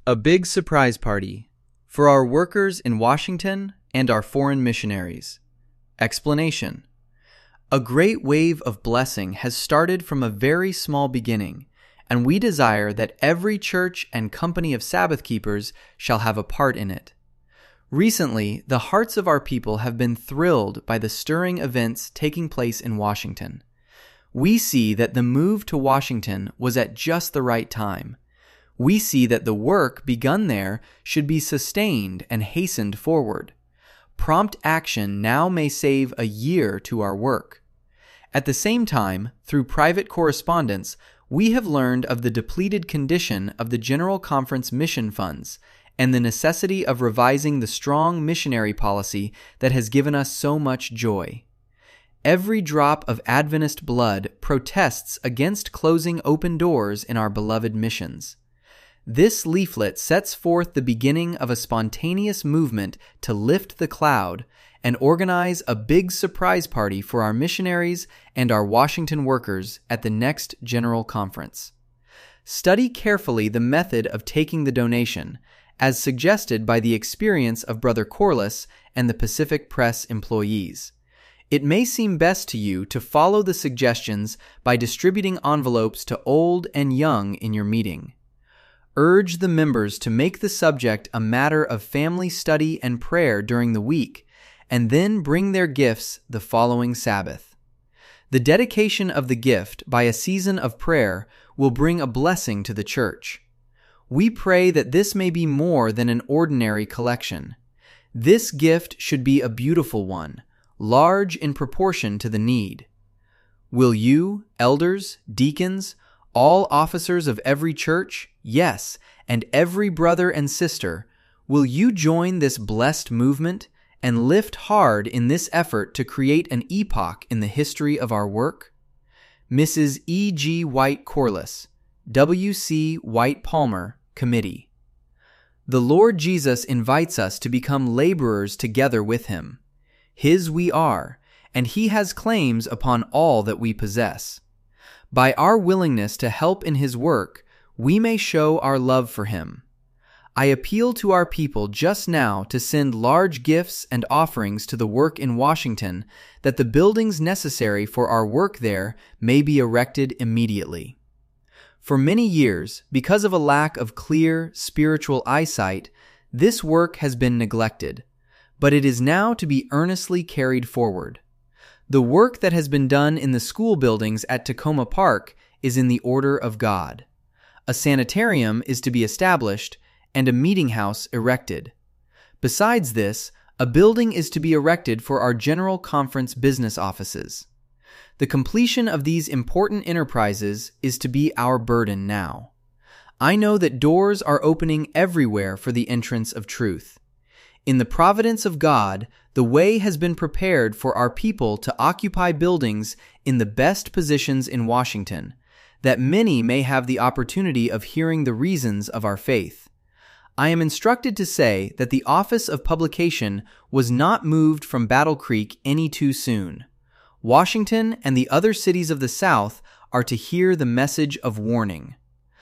A big surprise party for our workers in Washington and our foreign missionaries. Explanation. A great wave of blessing has started from a very small beginning, and we desire that every church and company of Sabbath keepers shall have a part in it. Recently, the hearts of our people have been thrilled by the stirring events taking place in Washington. We see that the move to Washington was at just the right time. We see that the work begun there should be sustained and hastened forward. Prompt action now may save a year to our work. At the same time, through private correspondence, we have learned of the depleted condition of the General Conference mission funds and the necessity of revising the strong missionary policy that has given us so much joy. Every drop of Adventist blood protests against closing open doors in our beloved missions. This leaflet sets forth the beginning of a spontaneous movement to lift the cloud and organize a big surprise party for our missionaries and our Washington workers at the next General Conference. Study carefully the method of taking the donation, as suggested by the experience of Brother Corliss and the Pacific Press employees. It may seem best to you to follow the suggestions by distributing envelopes to old and young in your meeting. Urge the members to make the subject a matter of family study and prayer during the week, and then bring their gifts the following Sabbath. The dedication of the gift by a season of prayer will bring a blessing to the church. We pray that this may be more than an ordinary collection. This gift should be a beautiful one, large in proportion to the need. Will you, elders, deacons, all officers of every church, yes, and every brother and sister, will you join this blessed movement and lift hard in this effort to create an epoch in the history of our work? Mrs. E. G. White Corliss, W. C. White Palmer, Committee. The Lord Jesus invites us to become laborers together with Him. His we are, and He has claims upon all that we possess. By our willingness to help in His work, we may show our love for Him. I appeal to our people just now to send large gifts and offerings to the work in Washington, that the buildings necessary for our work there may be erected immediately. For many years, because of a lack of clear, spiritual eyesight, this work has been neglected, but it is now to be earnestly carried forward. The work that has been done in the school buildings at Tacoma Park is in the order of God. A sanitarium is to be established and a meeting house erected. Besides this, a building is to be erected for our General Conference business offices. The completion of these important enterprises is to be our burden now. I know that doors are opening everywhere for the entrance of truth. In the providence of God, the way has been prepared for our people to occupy buildings in the best positions in Washington, that many may have the opportunity of hearing the reasons of our faith. I am instructed to say that the office of publication was not moved from Battle Creek any too soon. Washington and the other cities of the South are to hear the message of warning.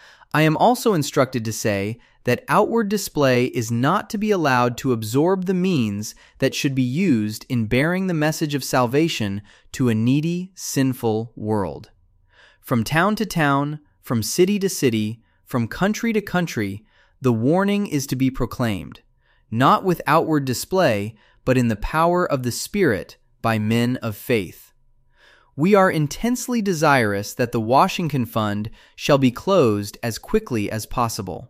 I am also instructed to say that outward display is not to be allowed to absorb the means that should be used in bearing the message of salvation to a needy, sinful world. From town to town, from city to city, from country to country, the warning is to be proclaimed, not with outward display, but in the power of the Spirit by men of faith. We are intensely desirous that the Washington Fund shall be closed as quickly as possible.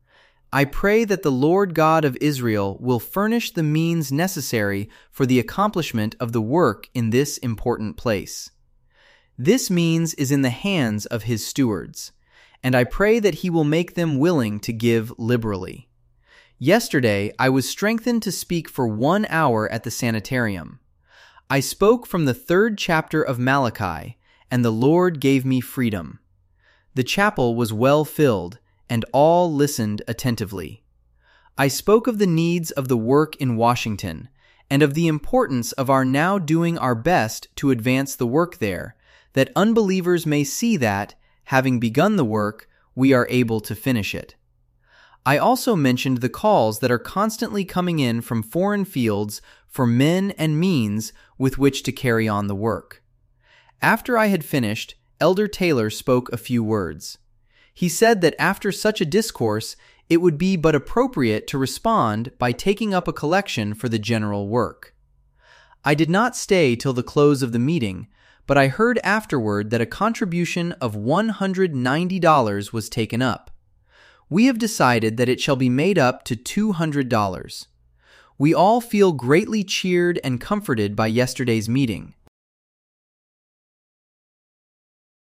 I pray that the Lord God of Israel will furnish the means necessary for the accomplishment of the work in this important place. This means is in the hands of His stewards, and I pray that He will make them willing to give liberally. Yesterday, I was strengthened to speak for 1 hour at the sanitarium. I spoke from the 3rd chapter of Malachi, and the Lord gave me freedom. The chapel was well filled, and all listened attentively. I spoke of the needs of the work in Washington, and of the importance of our now doing our best to advance the work there, that unbelievers may see that, having begun the work, we are able to finish it. I also mentioned the calls that are constantly coming in from foreign fields for men and means with which to carry on the work. After I had finished, Elder Taylor spoke a few words. He said that after such a discourse, it would be but appropriate to respond by taking up a collection for the general work. I did not stay till the close of the meeting, but I heard afterward that a contribution of $190 was taken up. We have decided that it shall be made up to $200. We all feel greatly cheered and comforted by yesterday's meeting.